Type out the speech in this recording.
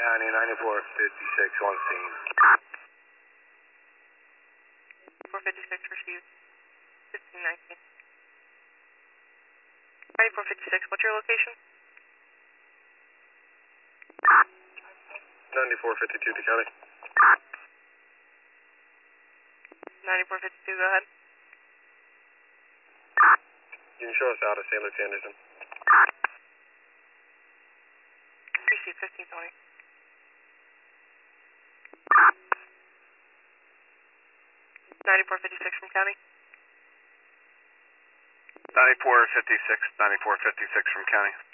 County, 9456 on scene. 456 received. 1519. 9456, what's your location? 9452 to County. 9452, go ahead. You can show us out of St. Lucie Anderson. Received 1520. 9456 from County. 9456 from County.